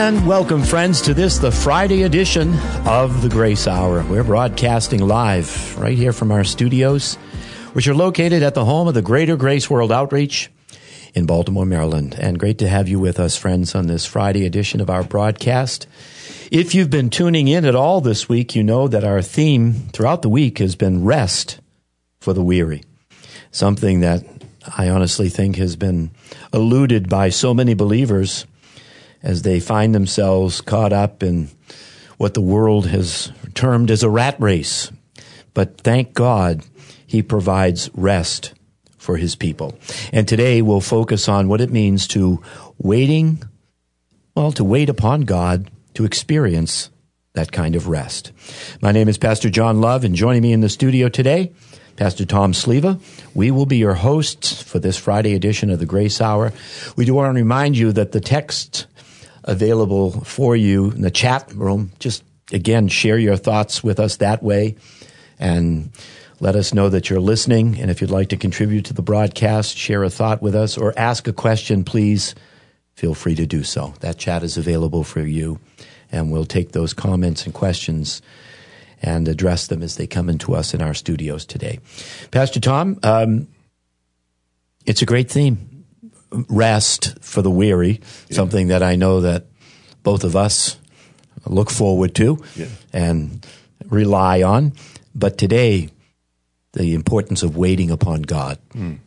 And welcome, friends, to this, the Friday edition of the Grace Hour. We're broadcasting live right here from our studios, which are located at the home of the Greater Grace World Outreach in Baltimore, Maryland. And great to have you with us, friends, on this Friday edition of our broadcast. If you've been tuning in at all this week, you know that our theme throughout the week has been rest for the weary, something that I honestly think has been eluded by so many believers as they find themselves caught up in what the world has termed as a rat race. But thank God, He provides rest for His people. And today we'll focus on what it means to wait upon God to experience that kind of rest. My name is Pastor John Love, and joining me in the studio today, Pastor Tom Sleva. We will be your hosts for this Friday edition of the Grace Hour. We do want to remind you that the text available for you in the chat room, just again, share your thoughts with us that way and let us know that you're listening. And if you'd like to contribute to the broadcast, share a thought with us or ask a question, please feel free to do so. That chat is available for you, and we'll take those comments and questions and address them as they come into us in our studios today. Pastor Tom, it's a great theme. Rest for the weary, something that I know that both of us look forward to and rely on. But today, the importance of waiting upon God.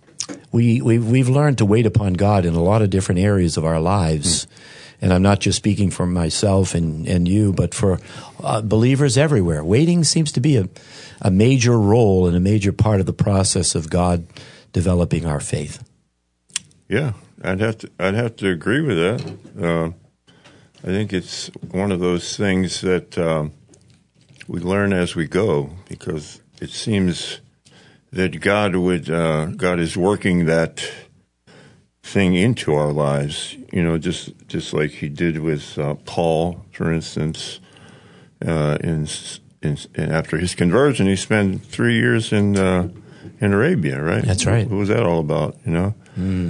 We've learned to wait upon God in a lot of different areas of our lives. And I'm not just speaking for myself and you, but for believers everywhere. Waiting seems to be a major role and a major part of the process of God developing our faith. Yeah, I'd have to agree with that. I think it's one of those things that we learn as we go, because it seems that God is working that thing into our lives. You know, just like He did with Paul, for instance. And after his conversion, he spent 3 years in Arabia, right? That's right. What was that all about? You know.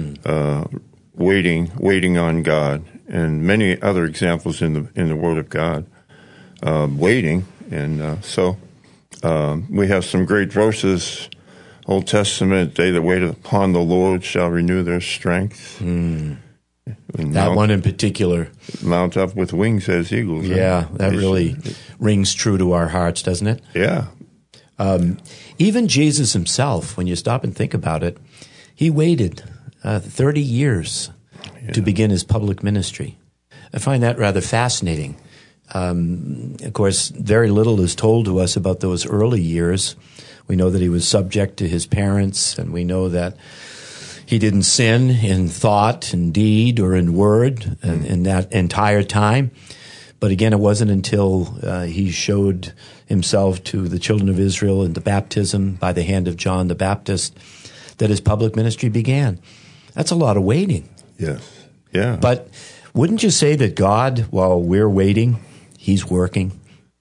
Waiting on God, and many other examples in the Word of God, waiting, and so we have some great verses. Old Testament: "They that wait upon the Lord shall renew their strength." That one in particular, mount up with wings as eagles. Yeah, right? That really rings true to our hearts, doesn't it? Yeah. Even Jesus Himself, when you stop and think about it, He waited 30 years to begin His public ministry. I find that rather fascinating. Of course, very little is told to us about those early years. We know that He was subject to His parents, and we know that He didn't sin in thought, in deed, or in word in that entire time. But again, it wasn't until He showed Himself to the children of Israel in the baptism by the hand of John the Baptist that His public ministry began. That's a lot of waiting. Yes. Yeah. But wouldn't you say that God, while we're waiting, He's working?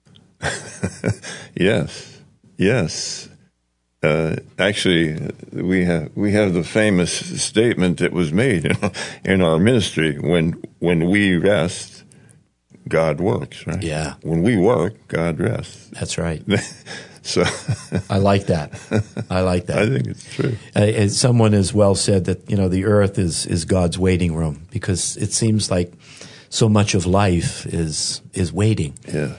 Yes. Yes. Actually, we have the famous statement that was made in our ministry: when we rest, God works. Right? Yeah. When we work, God rests. That's right. So I like that. I think it's true. Someone has well said that, the earth is God's waiting room, because it seems like so much of life is waiting. Yeah.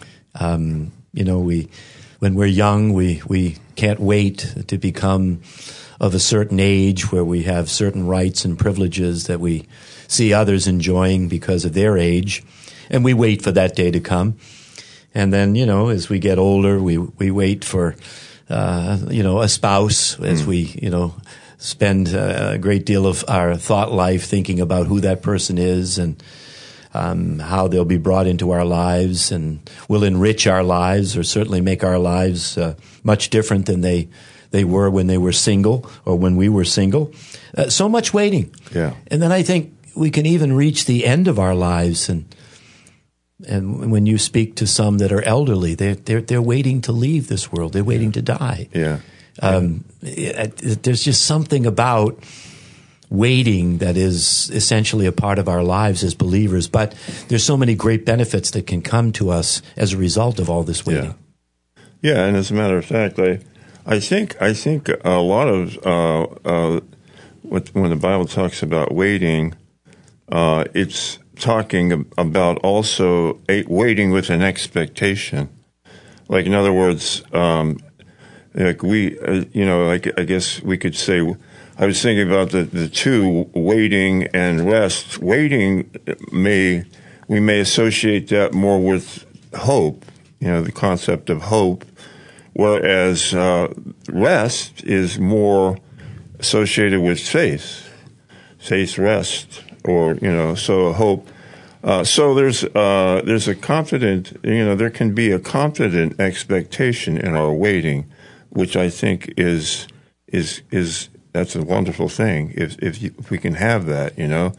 When we're young, we can't wait to become of a certain age where we have certain rights and privileges that we see others enjoying because of their age, and we wait for that day to come. And then, as we get older, we wait for, a spouse, as we, spend a great deal of our thought life thinking about who that person is and how they'll be brought into our lives and will enrich our lives, or certainly make our lives much different than they were when they were single or when we were single. So much waiting. Yeah. And then I think we can even reach the end of our lives, and when you speak to some that are elderly, they're waiting to leave this world. They're waiting to die. Yeah. There's just something about waiting that is essentially a part of our lives as believers. But there's so many great benefits that can come to us as a result of all this waiting. Yeah, and as a matter of fact, I think a lot of when the Bible talks about waiting, it's talking about also waiting with an expectation. Like, in other words, like I guess we could say, I was thinking about the two, waiting and rest. Waiting we may associate that more with hope, the concept of hope, whereas rest is more associated with faith rest, or so hope. So there's a confident, there can be a confident expectation in our waiting, which I think is that's a wonderful thing if we can have that.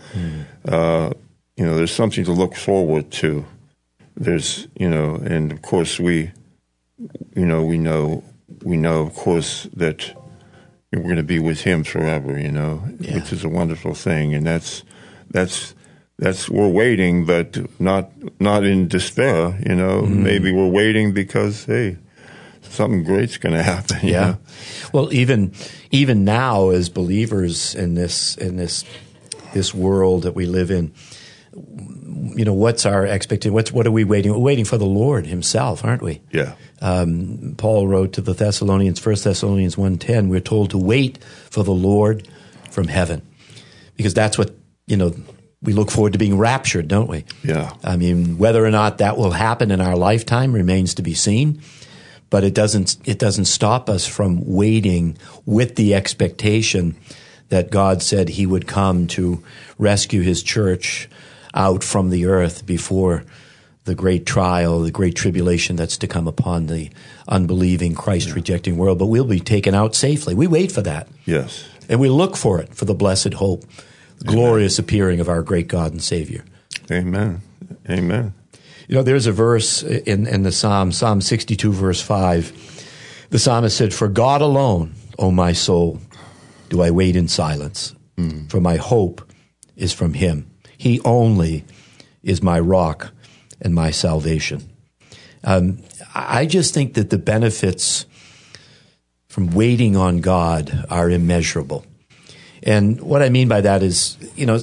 There's something to look forward to. There's and of course we know of course that we're going to be with Him forever. Which is a wonderful thing, and that's we're waiting, but not in despair. Maybe we're waiting because something great's going to happen. Yeah. Well, even now as believers in this world that we live in, what's our expectation? What are we waiting? We're waiting for the Lord Himself, aren't we? Yeah. Paul wrote to the Thessalonians, 1 Thessalonians 1:10, we're told to wait for the Lord from heaven, because that's what, we look forward to being raptured, don't we? Yeah. I mean, whether or not that will happen in our lifetime remains to be seen, but it doesn't stop us from waiting with the expectation that God said He would come to rescue His church out from the earth before the great trial, the great tribulation that's to come upon the unbelieving, Christ-rejecting world. But we'll be taken out safely. We wait for that. Yes. And we look for it, for the blessed hope, the glorious appearing of our great God and Savior. Amen. Amen. There's a verse in the Psalm 62, verse 5. The psalmist said, "For God alone, O my soul, do I wait in silence, for my hope is from Him. He only is my rock and my salvation." I just think that the benefits from waiting on God are immeasurable. And what I mean by that is,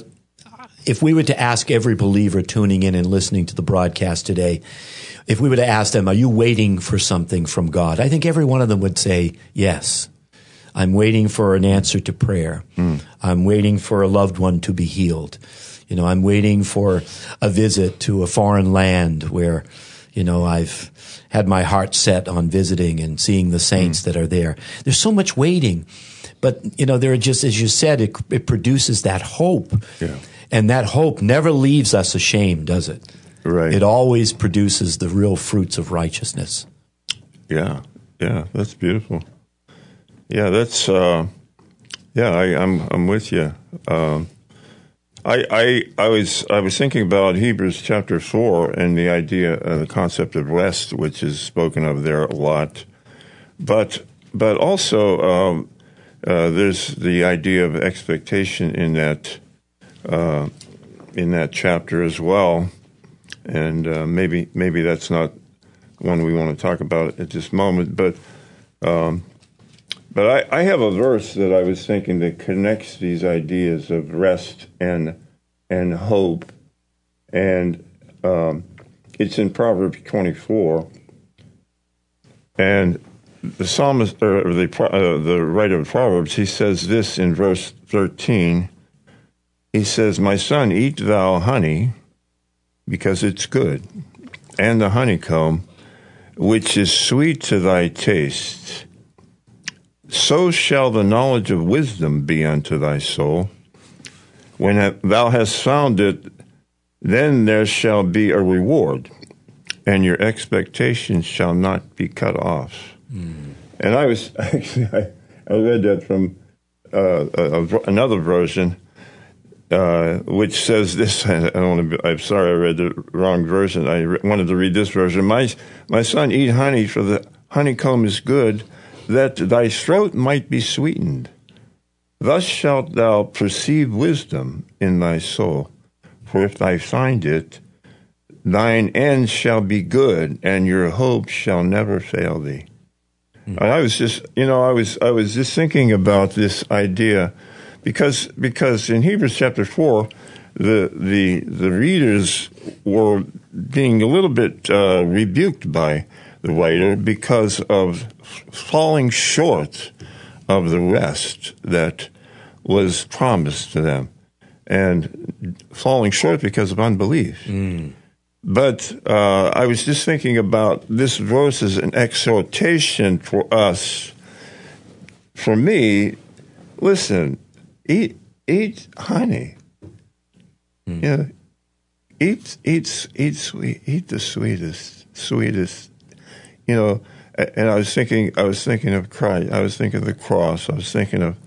if we were to ask every believer tuning in and listening to the broadcast today, if we were to ask them, are you waiting for something from God? I think every one of them would say, yes. I'm waiting for an answer to prayer. I'm waiting for a loved one to be healed. I'm waiting for a visit to a foreign land where, I've had my heart set on visiting and seeing the saints that are there. There's so much waiting. But, there are just, as you said, it produces that hope. Yeah. And that hope never leaves us ashamed, does it? Right. It always produces the real fruits of righteousness. Yeah. Yeah. That's beautiful. Yeah. That's, I'm with you. I was thinking about Hebrews chapter 4 and the idea, the concept of rest, which is spoken of there a lot. But also, there's the idea of expectation in that chapter as well, and maybe that's not one we want to talk about at this moment. But I have a verse that I was thinking that connects these ideas of rest and hope, and it's in Proverbs 24, and the psalmist, or the writer of Proverbs, he says this in verse 13. He says, "My son, eat thou honey, because it's good, and the honeycomb, which is sweet to thy taste. So shall the knowledge of wisdom be unto thy soul. When thou hast found it, then there shall be a reward, and your expectations shall not be cut off." And I read that from another version, which says this. I'm sorry, I read the wrong version. I wanted to read this version. My son, eat honey, for the honeycomb is good, that thy throat might be sweetened, Thus shalt thou perceive wisdom in thy soul, for if thou find it, thine end shall be good, and your hope shall never fail thee. And I was just, I was just thinking about this idea, because in Hebrews chapter 4, the readers were being a little bit rebuked by the writer because of falling short of the rest that was promised to them, and falling short because of unbelief. But I was just thinking about this verse as an exhortation for us. For me, listen, eat honey. Yeah, eat sweet, eat the sweetest. And I was thinking of Christ. I was thinking of the cross. I was thinking of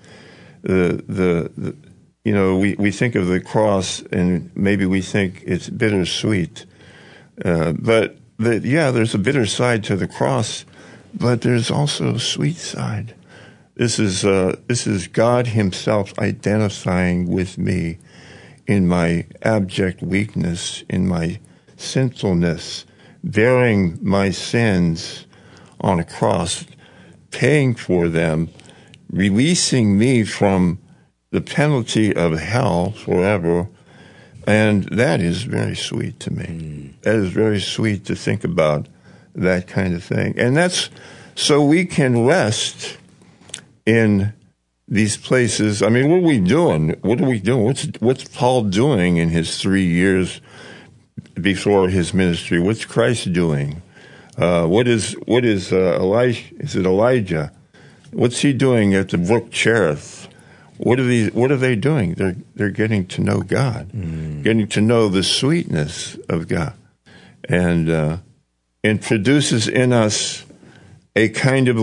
the we think of the cross and maybe we think it's bittersweet. But there's a bitter side to the cross, but there's also a sweet side. This is God Himself identifying with me in my abject weakness, in my sinfulness, bearing my sins on a cross, paying for them, releasing me from the penalty of hell forever. And that is very sweet to me. That is very sweet to think about that kind of thing. And that's so we can rest in these places. I mean, what are we doing? What's Paul doing in his 3 years before his ministry? What's Christ doing? What is Elijah? Is it Elijah? What's he doing at the brook Cherith? What are they doing? They're getting to know God, getting to know the sweetness of God, and produces in us a kind of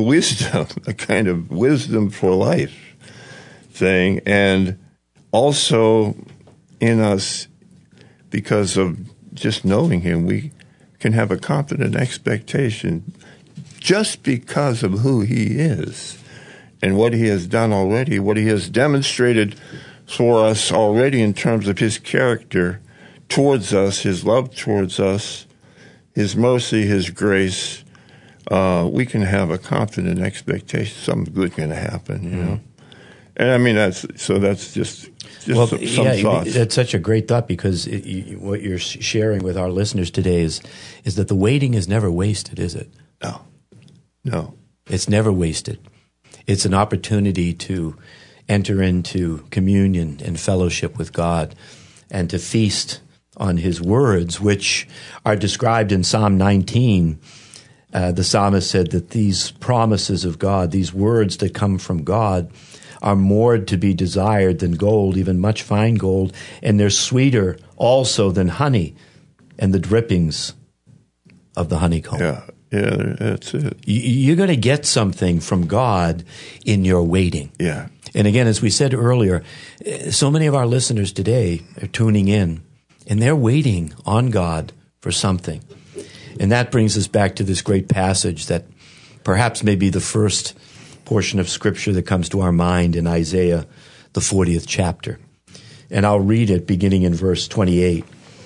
wisdom for life thing, and also in us, because of just knowing Him, we can have a confident expectation just because of who He is and what He has done already, what He has demonstrated for us already in terms of His character towards us, His love towards us, His mercy, His grace. We can have a confident expectation something good going to happen, you know. And I mean, that's just some thoughts. That's such a great thought, because what you're sharing with our listeners today is that the waiting is never wasted, is it? No. It's never wasted. It's an opportunity to enter into communion and fellowship with God and to feast on His words, which are described in Psalm 19. The psalmist said that these promises of God, these words that come from God, are more to be desired than gold, even much fine gold, and they're sweeter also than honey and the drippings of the honeycomb. Yeah, that's it. You're going to get something from God in your waiting. Yeah. And again, as we said earlier, so many of our listeners today are tuning in, and they're waiting on God for something. And that brings us back to this great passage that perhaps may be the first portion of Scripture that comes to our mind in Isaiah, the 40th chapter. And I'll read it beginning in verse 28.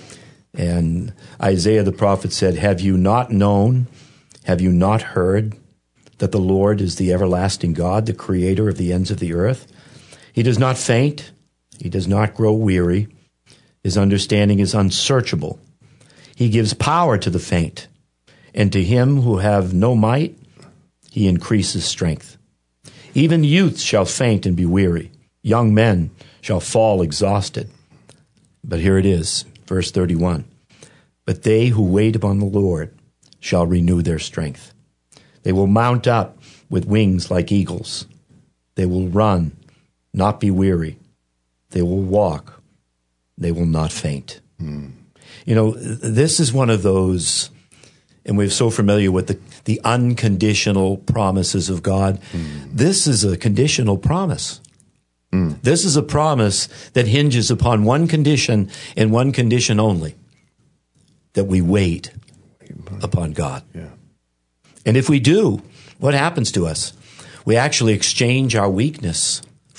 And Isaiah the prophet said, "Have you not known, have you not heard, that the Lord is the everlasting God, the creator of the ends of the earth? He does not faint, He does not grow weary. His understanding is unsearchable. He gives power to the faint, and to him who have no might, He increases strength. Even youths shall faint and be weary. Young men shall fall exhausted." But here it is, verse 31. "But they who wait upon the Lord shall renew their strength. They will mount up with wings like eagles. They will run, not be weary. They will walk, they will not faint." You know, this is one of those, and we're so familiar with the unconditional promises of God. This is a conditional promise. This is a promise that hinges upon one condition and one condition only, that we wait upon God. Yeah. And if we do, what happens to us? We actually exchange our weakness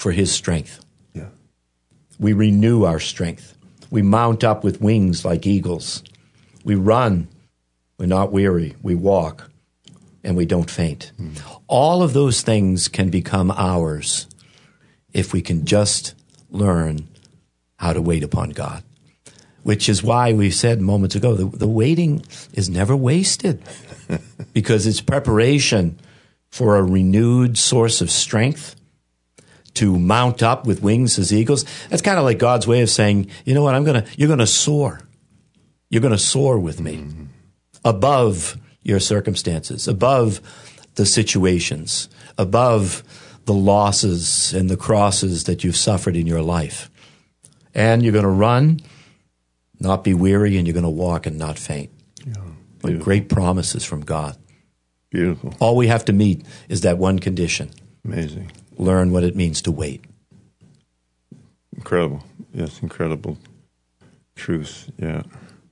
for his strength. Yeah. We renew our strength. We mount up with wings like eagles. We run. We're not weary. We walk, and we don't faint. All of those things can become ours if we can just learn how to wait upon God, which is why we said moments ago, the waiting is never wasted because it's preparation for a renewed source of strength to mount up with wings as eagles. That's kind of like God's way of saying, you know what, you're going to soar. You're going to soar with me above your circumstances, above the situations, above the losses and the crosses that you've suffered in your life. And you're going to run, not be weary, and you're going to walk and not faint. Yeah, What great promises from God. beautiful. All we have to meet is that one condition. Amazing. Learn what it means to wait. Incredible. Yes, incredible truth. Yeah.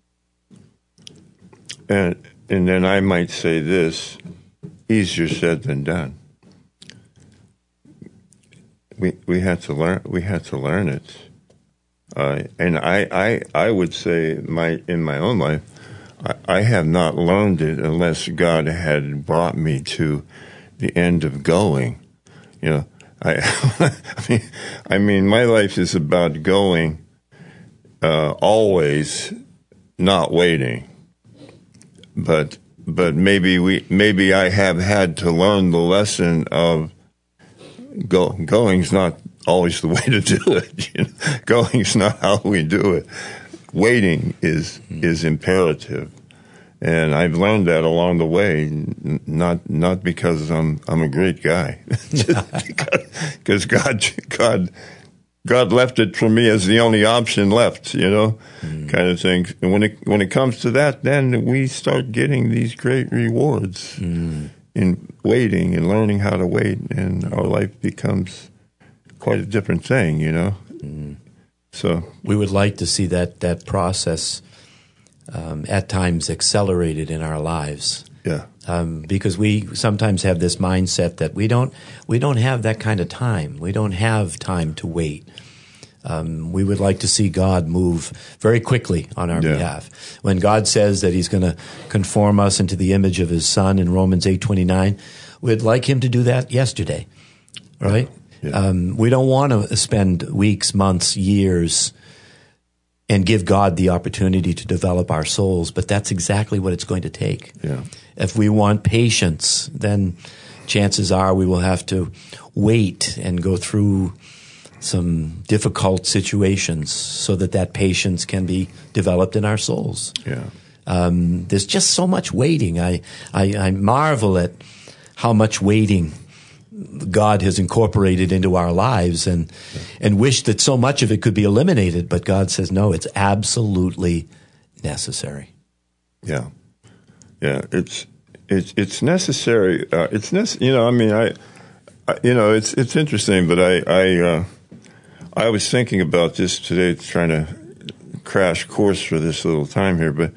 And then I might say this, easier said than done. We had to learn it. And I would say in my own life, I have not learned it unless God had brought me to the end of going. You know, I mean, my life is about going, always, not waiting. But maybe I have had to learn the lesson of going's not always the way to do it. You know? Going's not how we do it. Waiting is imperative, and I've learned that along the way. Not because I'm a great guy, just because God left it for me as the only option left. You know, kind of thing. And when it comes to that, then we start getting these great rewards in waiting and learning how to wait, and our life becomes quite a different thing, you know. So we would like to see that process at times accelerated in our lives. Yeah. Because we sometimes have this mindset that we don't have that kind of time. We don't have time to wait. We would like to see God move very quickly on our behalf. When God says that He's going to conform us into the image of His Son in Romans 8:29, we'd like Him to do that yesterday, right? Yeah. We don't want to spend weeks, months, years and give God the opportunity to develop our souls, but that's exactly what it's going to take. Yeah. If we want patience, then chances are we will have to wait and go through some difficult situations so that patience can be developed in our souls. Yeah. There's just so much waiting. I marvel at how much waiting God has incorporated into our lives and wish that so much of it could be eliminated. But God says, no, it's absolutely necessary. Yeah. Yeah. It's necessary. You know, I mean, it's interesting, but I was thinking about this today, trying to crash course for this little time here, but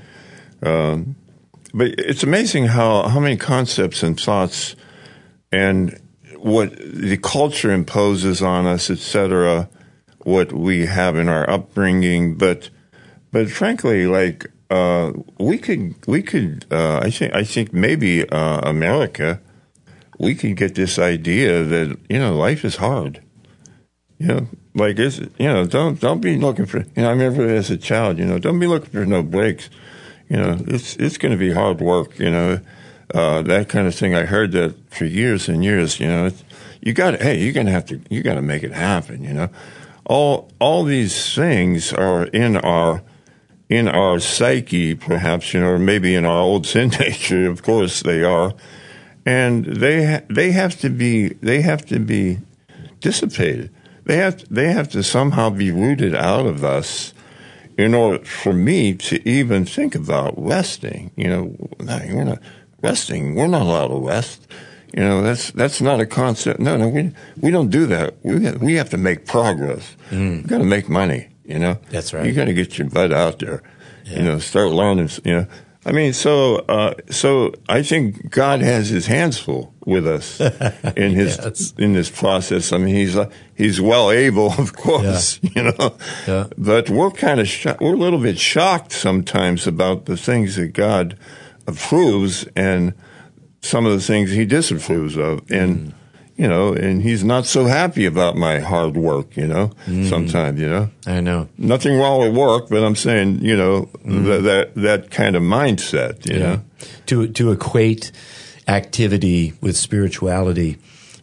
it's amazing how many concepts and thoughts and what the culture imposes on us, etc., what we have in our upbringing, but frankly, like we could I think maybe America, we could get this idea that, you know, life is hard. You know, like it's, you know, don't be looking for, you know, I remember as a child, you know, don't be looking for no breaks. You know, it's going to be hard work, you know. That kind of thing. I heard that for years and years. You know, you got to make it happen. You know, all these things are in our psyche, perhaps. You know, or maybe in our old sin nature. Of course, they are, and they have to be dissipated. They have to somehow be rooted out of us in order for me to even think about resting. You know, we're not resting. We're not allowed to rest. You know, that's not a concept. No, we don't do that. We have to make progress. You got to make money. You know, that's right. You got to get your butt out there. Yeah. You know, start learning. You know, I mean, so I think God has His hands full with us in his in this process. I mean, He's well able, of course, but we're kind of we're a little bit shocked sometimes about the things that God approves and some of the things He disapproves of, and and He's not so happy about my hard work, sometimes, I know. Nothing wrong with work, but I'm saying, that kind of mindset, you know. To equate activity with spirituality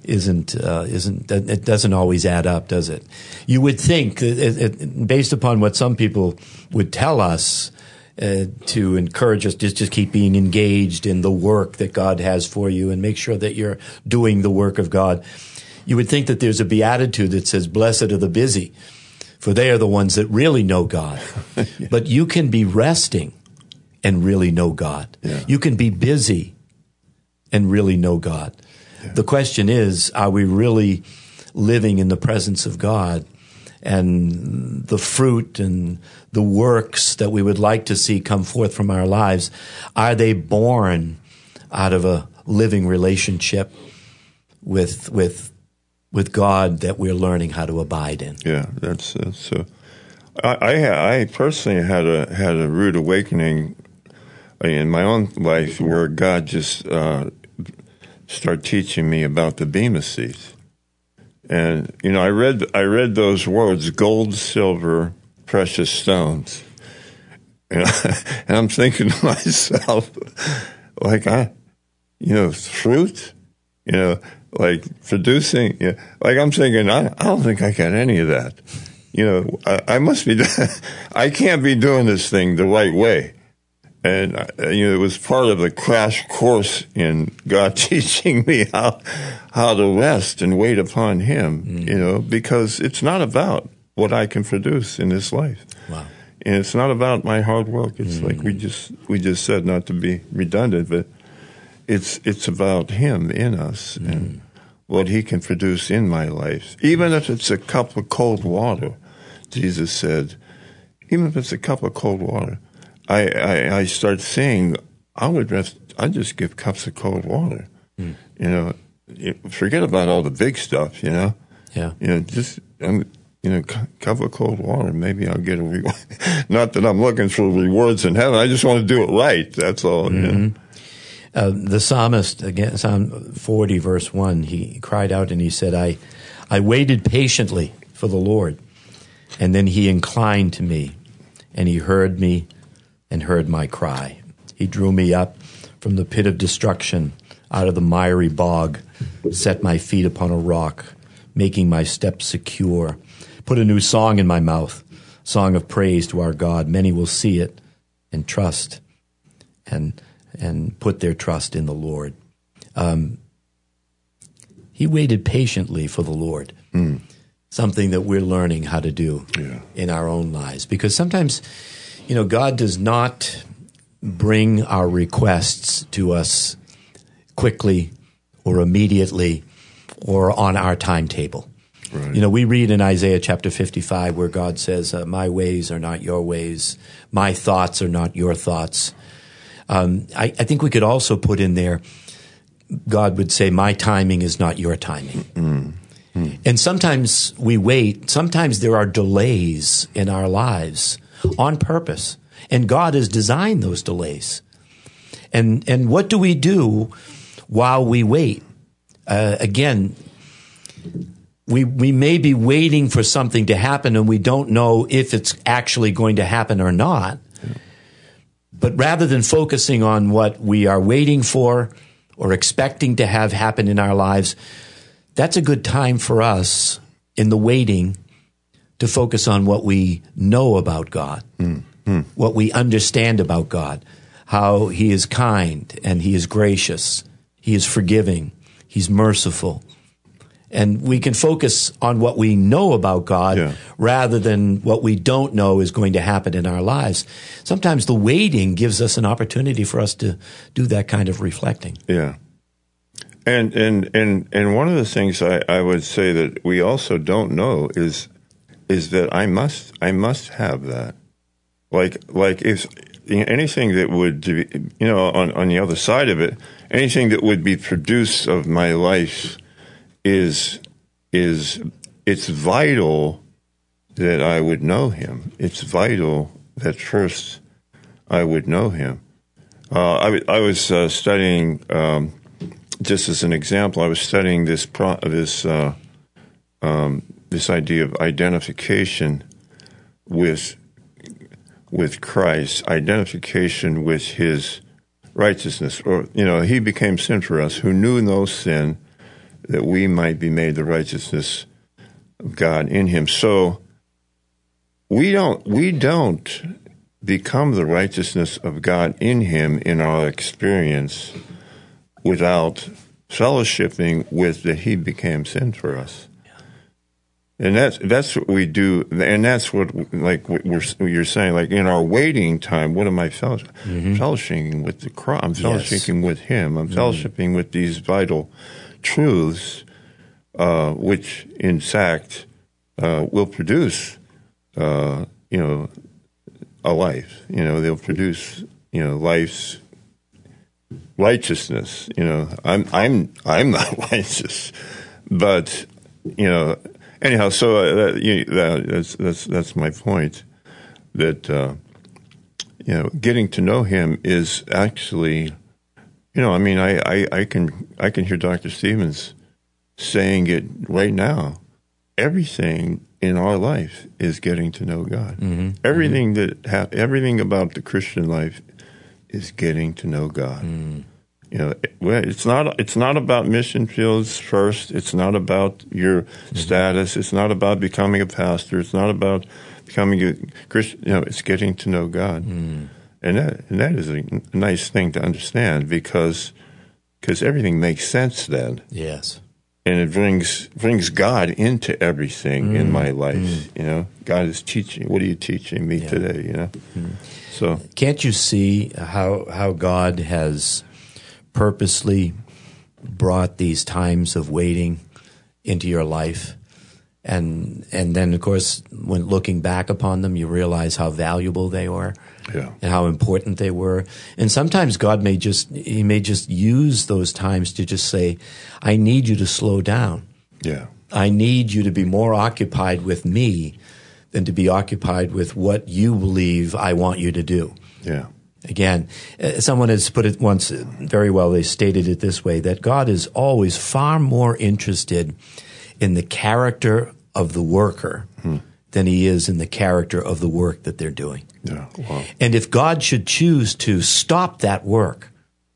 it doesn't always add up, does it? You would think, based upon what some people would tell us, to encourage us just keep being engaged in the work that God has for you and make sure that you're doing the work of God. You would think that there's a beatitude that says, blessed are the busy, for they are the ones that really know God. Yeah. But you can be resting and really know God. Yeah. You can be busy and really know God. Yeah. The question is, are we really living in the presence of God? And the fruit and the works that we would like to see come forth from our lives, are they born out of a living relationship with God that we're learning how to abide in? Yeah, that's so. I personally had a rude awakening in my own life where God just started teaching me about the Bema seat. And I read those words, gold, silver, precious stones, and I'm thinking to myself, like fruit, like producing, like I'm thinking, I don't think I got any of that. I must be, I can't be doing this thing the right way. And, it was part of the crash course in God teaching me how to rest and wait upon Him, because it's not about what I can produce in this life. Wow. And it's not about my hard work. It's like we just said, not to be redundant, but it's about Him in us and what He can produce in my life. Even if it's a cup of cold water, Jesus said, even if it's a cup of cold water, I start saying, I'd just give cups of cold water. Forget about all the big stuff, Yeah. Just, cup of cold water, maybe I'll get a reward. Not that I'm looking for rewards in heaven. I just want to do it right. That's all. The psalmist, again, Psalm 40, verse 1, he cried out and he said, I waited patiently for the Lord, and then He inclined to me, and He heard me and heard my cry. He drew me up from the pit of destruction, out of the miry bog, set my feet upon a rock, making my steps secure, put a new song in my mouth, song of praise to our God. Many will see it and trust and put their trust in the Lord. He waited patiently for the Lord, something that we're learning how to do in our own lives. Because sometimes, God does not bring our requests to us quickly or immediately or on our timetable. Right. We read in Isaiah chapter 55 where God says, my ways are not your ways, my thoughts are not your thoughts. I think we could also put in there, God would say, my timing is not your timing. And sometimes we wait. Sometimes there are delays in our lives on purpose. And God has designed those delays. And what do we do while we wait? Again, we may be waiting for something to happen and we don't know if it's actually going to happen or not. But rather than focusing on what we are waiting for or expecting to have happen in our lives, that's a good time for us in the waiting to focus on what we know about God, what we understand about God, how He is kind and He is gracious, He is forgiving, He's merciful. And we can focus on what we know about God rather than what we don't know is going to happen in our lives. Sometimes the waiting gives us an opportunity for us to do that kind of reflecting. Yeah. And one of the things I would say that we also don't know is that I must have that. Like if anything that would, on the other side of it, anything that would be produced of my life is it's vital that I would know him. It's vital that first I would know him. I was studying, just as an example, I was studying this idea of identification with Christ, identification with his righteousness. Or, he became sin for us, who knew no sin, that we might be made the righteousness of God in him. So we don't become the righteousness of God in him in our experience without fellowshipping with that he became sin for us. And that's what we do, and that's what you're saying. Like in our waiting time, what am I fellowshipping? Mm-hmm. Fellowshipping with the cross. I'm fellowshipping with him. I'm fellowshipping with these vital truths, which in fact will produce, a life. They'll produce, life's righteousness. I'm not righteous, but anyhow. So that's my point. That getting to know him is actually, I can hear Dr. Stevens saying it right now. Everything in our life is getting to know God. Mm-hmm. Everything about the Christian life is getting to know God. Mm. It's not about mission fields first. It's not about your status. It's not about becoming a pastor. It's not about becoming a Christian. It's getting to know God, and that is a nice thing to understand because everything makes sense then. Yes. And it brings God into everything in my life. God is teaching. What are you teaching me today? So can't you see how God has purposely brought these times of waiting into your life, and then of course when looking back upon them, you realize how valuable they are. Yeah. And how important they were. And sometimes God may just use those times to just say, I need you to slow down. Yeah. I need you to be more occupied with me than to be occupied with what you believe I want you to do. Yeah. Again, someone has put it once very well. They stated it this way, that God is always far more interested in the character of the worker than he is in the character of the work that they're doing. Yeah. Wow. And if God should choose to stop that work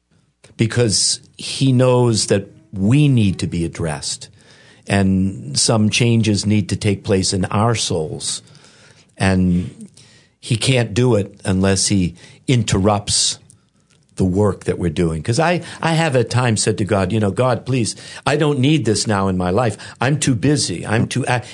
because he knows that we need to be addressed and some changes need to take place in our souls, and he can't do it unless he interrupts the work that we're doing. Because I have at times said to God, God, please, I don't need this now in my life. I'm too busy. I'm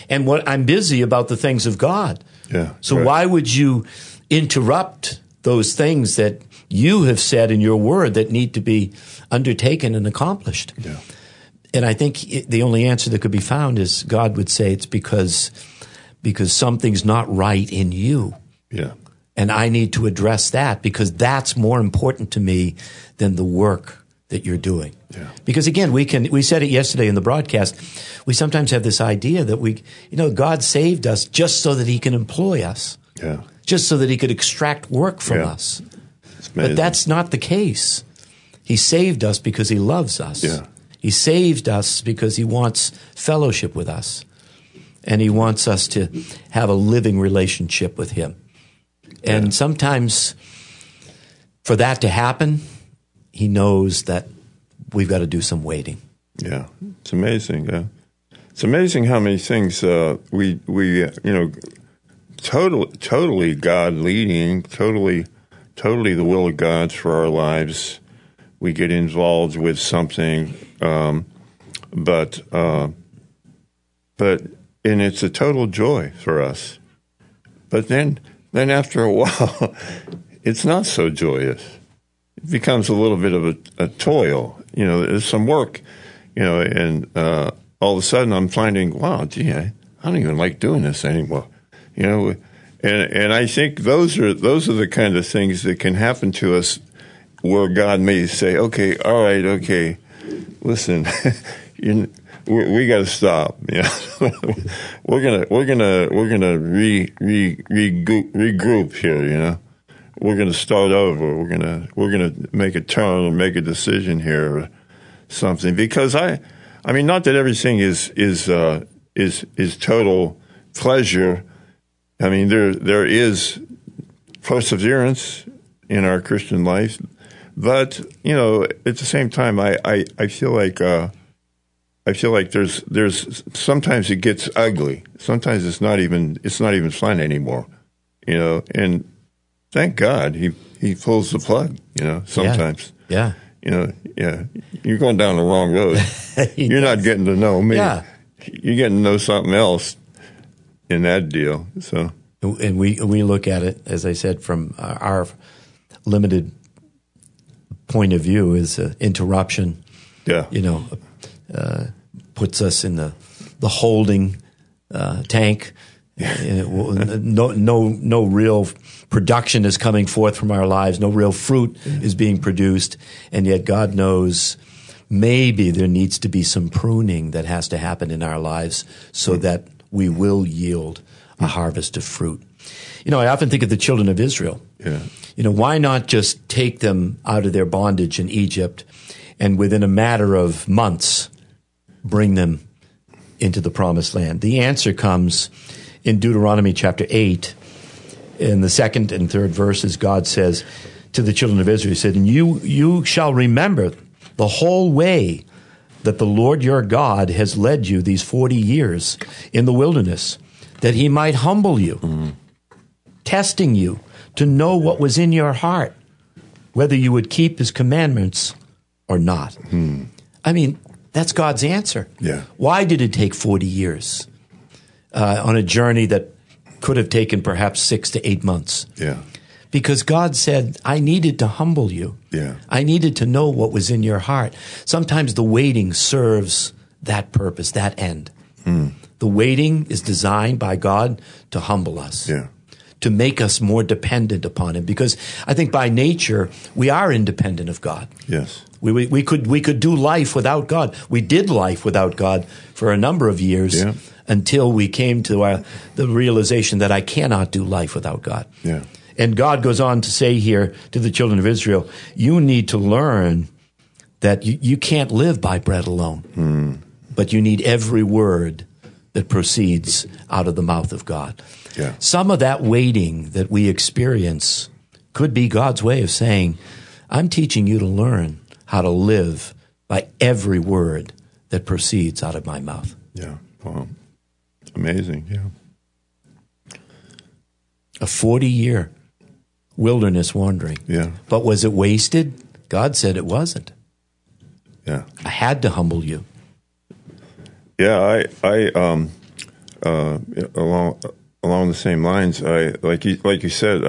busy about the things of God. Yeah. So right. Why would you interrupt those things that you have said in your word that need to be undertaken and accomplished? Yeah. And I think the only answer that could be found is God would say it's because something's not right in you. Yeah. And I need to address that because that's more important to me than the work that you're doing. Yeah. Because again, we said it yesterday in the broadcast, we sometimes have this idea that God saved us just so that he can employ us. Yeah. Just so that he could extract work from us. But that's not the case. He saved us because he loves us. Yeah. He saved us because he wants fellowship with us. And he wants us to have a living relationship with him. And sometimes for that to happen, he knows that we've got to do some waiting. Yeah, it's amazing. It's amazing how many things we totally God leading, totally the will of God for our lives. We get involved with something, but and it's a total joy for us. But then after a while, it's not so joyous. It becomes a little bit of a toil. There's some work, and all of a sudden I'm finding, wow, gee, I don't even like doing this anymore. And I think those are the kind of things that can happen to us, where God may say, "Okay, all right, okay, listen, we got to stop. You know? we're gonna regroup here. You know, we're gonna start over. We're gonna make a turn and make a decision here, or something. Because I mean, not that everything is total pleasure. I mean, there is perseverance in our Christian life, but you know, at the same time, I feel like there's sometimes it gets ugly. Sometimes it's not even fun anymore, you know. And thank God he pulls the plug, you know. Sometimes, yeah. You know, yeah, you're going down the wrong road. You're not getting to know me. Yeah. You're getting to know something else in that deal. So, and we look at it, as I said, from our limited point of view, is interruption. Yeah, you know, puts us in the holding tank. No real production is coming forth from our lives. No real fruit is being produced, and yet God knows maybe there needs to be some pruning that has to happen in our lives so that we will yield a harvest of fruit. You know, I often think of the children of Israel. Yeah. You know, why not just take them out of their bondage in Egypt and within a matter of months bring them into the promised land? The answer comes in Deuteronomy chapter 8. In the second and third verses, God says to the children of Israel, he said, "And you shall remember the whole way that the Lord your God has led you these 40 years in the wilderness, that he might humble you, testing you to know what was in your heart, whether you would keep his commandments or not." I mean, that's God's answer. Yeah. Why did it take 40 years on a journey that could have taken perhaps 6 to 8 months? Yeah. Because God said, I needed to humble you. Yeah. I needed to know what was in your heart. Sometimes the waiting serves that purpose, that end. The waiting is designed by God to humble us. Yeah. To make us more dependent upon him. Because I think by nature, we are independent of God. Yes. We could do life without God. We did life without God for a number of years until we came to the realization that I cannot do life without God. Yeah. And God goes on to say here to the children of Israel, you need to learn that you can't live by bread alone, but you need every word that proceeds out of the mouth of God. Yeah. Some of that waiting that we experience could be God's way of saying, I'm teaching you to learn how to live by every word that proceeds out of my mouth. Yeah. Wow. Amazing. Yeah. A 40-year wilderness wandering. Yeah. But was it wasted? God said it wasn't. Yeah. I had to humble you. Yeah. I along the same lines, like you said,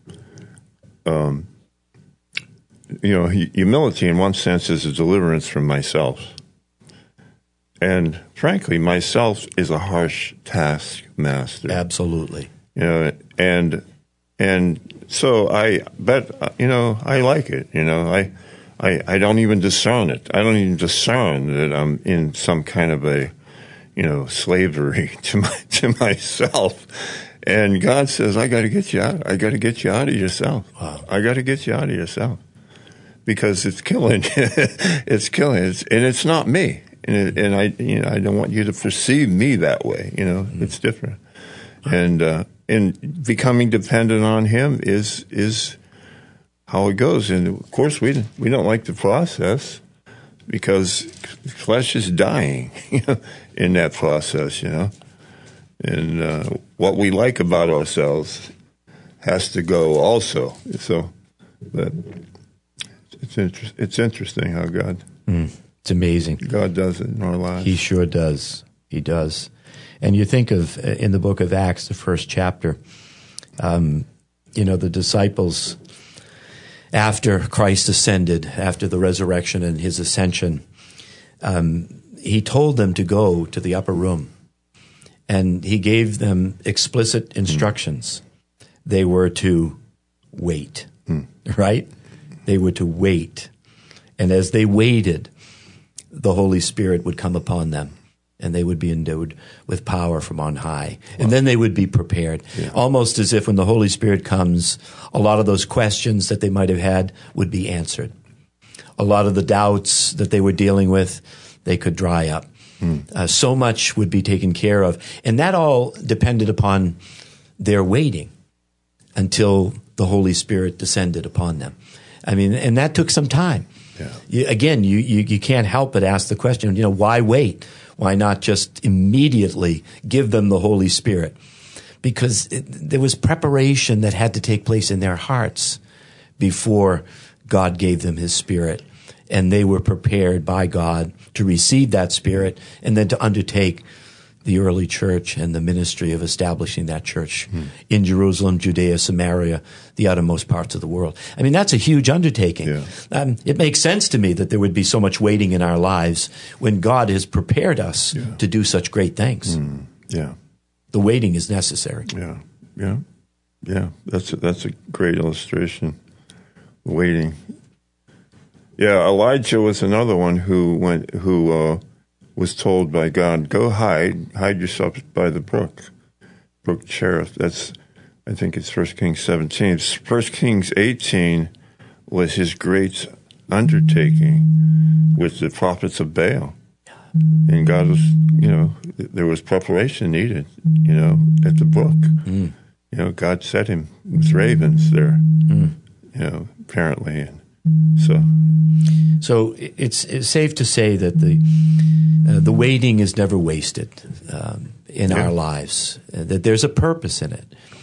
you know, humility in one sense is a deliverance from myself. And frankly, myself is a harsh taskmaster. Absolutely. You know, and so I like it. You know, I don't even discern it. I don't even discern that I'm in some kind of a, you know, slavery to myself. And God says, I got to get you out. I got to get you out of yourself. Wow. I got to get you out of yourself because it's killing. It's killing. And it's not me. And I don't want you to perceive me that way. You know, it's different. And becoming dependent on Him is how it goes. And of course, we don't like the process because flesh is dying, you know, in that process. You know, and what we like about ourselves has to go also. So, but it's interesting how God. It's amazing. God does it in our lives. He sure does. He does. And you think of, in the book of Acts, the first chapter, you know, the disciples, after Christ ascended, after the resurrection and his ascension, he told them to go to the upper room. And he gave them explicit instructions they were to wait, right? They were to wait. And as they waited, the Holy Spirit would come upon them, and they would be endowed with power from on high. And then they would be prepared, almost as if when the Holy Spirit comes, a lot of those questions that they might have had would be answered. A lot of the doubts that they were dealing with, they could dry up. So much would be taken care of. And that all depended upon their waiting until the Holy Spirit descended upon them. I mean, and that took some time. Yeah. You can't help but ask the question, why wait? Why not just immediately give them the Holy Spirit? Because there was preparation that had to take place in their hearts before God gave them His Spirit. And they were prepared by God to receive that Spirit and then to undertake the early church and the ministry of establishing that church in Jerusalem, Judea, Samaria, the uttermost parts of the world. I mean, that's a huge undertaking. Yeah. It makes sense to me that there would be so much waiting in our lives when God has prepared us to do such great things. Yeah. The waiting is necessary. Yeah. That's a great illustration. Waiting. Yeah, Elijah was another one who was told by God, go hide yourself by the brook Cherith. I think it's 1 Kings 17. 1 Kings 18 was his great undertaking with the prophets of Baal. And God was, there was preparation needed, at the brook. God set him with ravens there, apparently. So it's safe to say that the waiting is never wasted in our lives. That there's a purpose in it,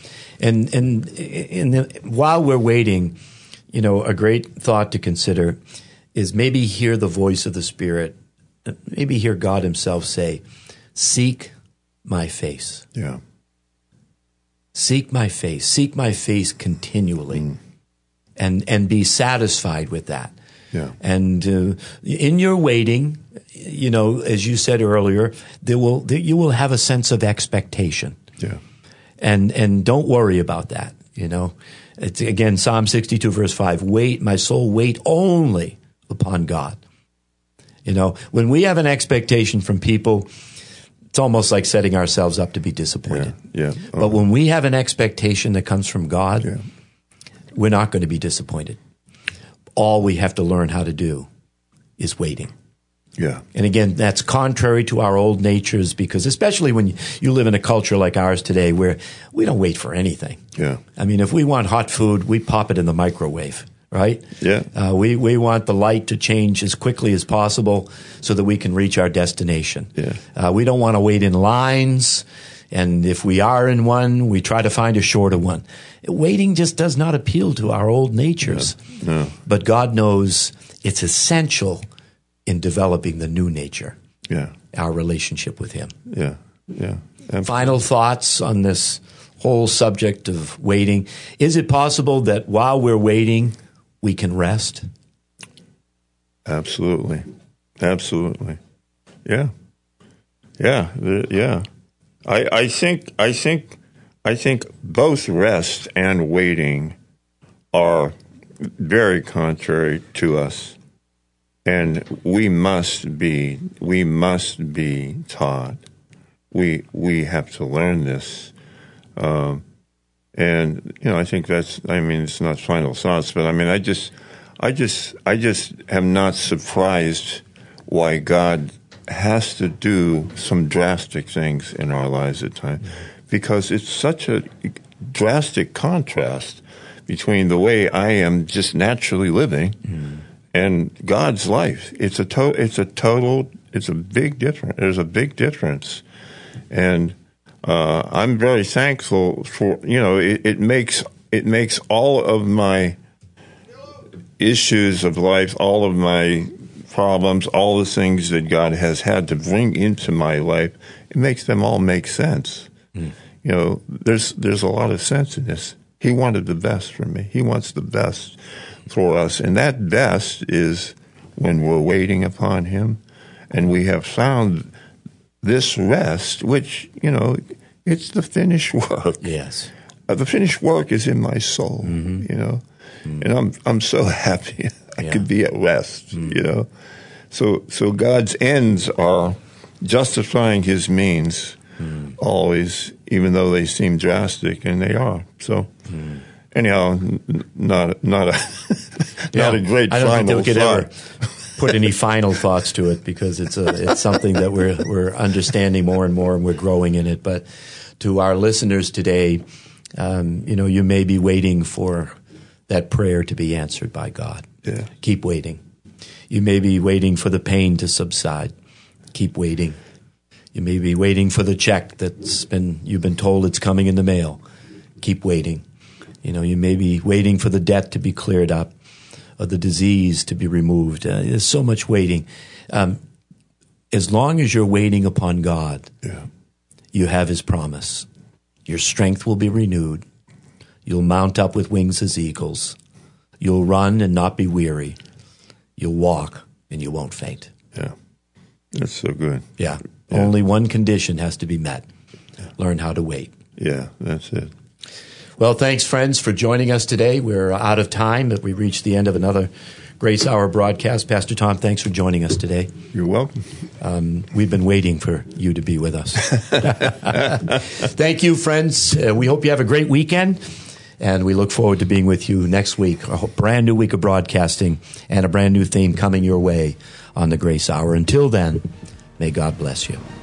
and while we're waiting, a great thought to consider is maybe hear the voice of the Spirit, maybe hear God Himself say, "Seek my face." Yeah. Seek my face continually. And be satisfied with that. Yeah. And in your waiting, as you said earlier, you will have a sense of expectation. Yeah. And don't worry about that. It's again Psalm 62 verse 5. Wait, my soul, wait only upon God. When we have an expectation from people, it's almost like setting ourselves up to be disappointed. Yeah. But when we have an expectation that comes from God, we're not going to be disappointed. All we have to learn how to do is waiting. Yeah. And again, that's contrary to our old natures, because especially when you live in a culture like ours today where we don't wait for anything. Yeah. I mean, if we want hot food, we pop it in the microwave, right? Yeah. We want the light to change as quickly as possible so that we can reach our destination. Yeah. We don't want to wait in lines. And if we are in one, we try to find a shorter one. Waiting just does not appeal to our old natures. No. But God knows it's essential in developing the new nature, our relationship with Him. Yeah. Absolutely. Final thoughts on this whole subject of waiting. Is it possible that while we're waiting, we can rest? Absolutely. Yeah. I think both rest and waiting are very contrary to us, and we must be taught. We have to learn this, and I think it's not final thoughts, but I just am not surprised why God has to do some drastic things in our lives at times, because it's such a drastic contrast between the way I am just naturally living and God's life. It's a big difference. There's a big difference, and I'm very thankful for it makes all of my issues of life, all of my problems, all the things that God has had to bring into my life, it makes them all make sense. There's a lot of sense in this. He wanted the best for me. He wants the best for us. And that best is when we're waiting upon Him, and we have found this rest, which, it's the finished work. Yes. the finished work is in my soul, and I'm so happy I could be at rest, So God's ends are justifying His means always, even though they seem drastic, and they are. So anyhow, not a great I don't final think we could thought. ever put any final thoughts to it, because it's something that we're understanding more and more, and we're growing in it. But to our listeners today, you may be waiting for that prayer to be answered by God. Yeah. Keep waiting. You may be waiting for the pain to subside. Keep waiting. You may be waiting for the check you've been told it's coming in the mail. Keep waiting. You may be waiting for the debt to be cleared up, or the disease to be removed. There's so much waiting. As long as you're waiting upon God, you have His promise. Your strength will be renewed. You'll mount up with wings as eagles. You'll run and not be weary. You'll walk and you won't faint. Yeah, that's so good. Yeah. Only one condition has to be met. Learn how to wait. Yeah, that's it. Well, thanks, friends, for joining us today. We're out of time, but we reached the end of another Grace Hour broadcast. Pastor Tom, thanks for joining us today. You're welcome. We've been waiting for you to be with us. Thank you, friends. We hope you have a great weekend, and we look forward to being with you next week. A brand new week of broadcasting and a brand new theme coming your way on the Grace Hour. Until then, may God bless you.